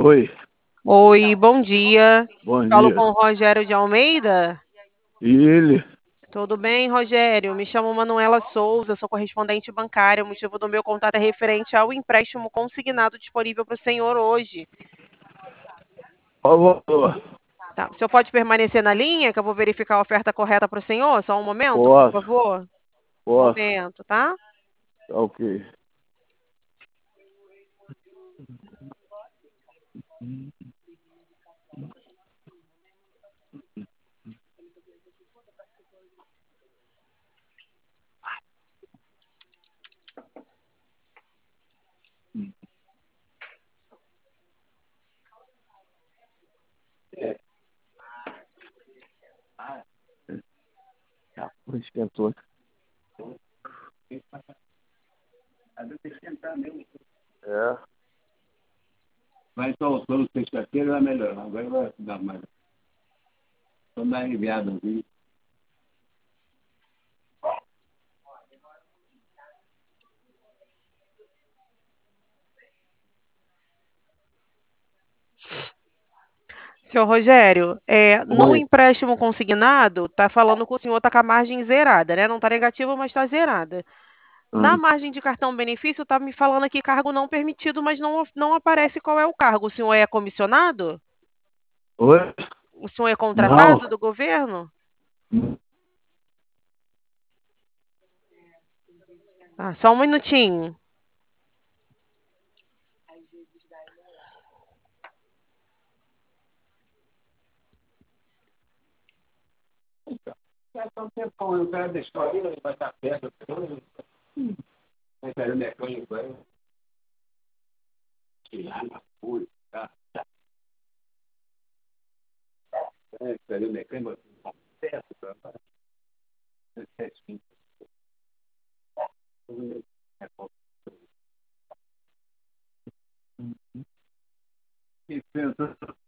Oi, Oi, bom dia. bom Falo dia. com o Rogério de Almeida. E ele? Tudo bem, Rogério? Me chamo Manuela Souza, sou correspondente bancária. O motivo do meu contato é referente ao empréstimo consignado disponível para o senhor hoje. Por favor. Tá. O senhor pode permanecer na linha, que eu vou verificar a oferta correta para o senhor? Só um momento, por Posso, favor. Um posso. momento, tá? Tá ok. Já foi, esquentou. É. Vai soltando sexta-feira, vai melhorar. Agora vai dar mais. Estou mais aliviado aqui. Senhor Rogério, no Oi. empréstimo consignado, tá falando que o senhor está com a margem zerada, né? Não está negativa, mas está zerada. Na Hum. margem de cartão benefício, está me falando aqui cargo não permitido, mas não aparece qual é o cargo. O senhor é comissionado? Oi? O senhor é Não. contratado do governo? Ah, só um minutinho. Já está um tempão, o cara da escola ele vai estar perto. Vai sair o mecânico, vai tirar na folha, tá? Vai sair o mecânico, perto, tá? Certinho. E pensa,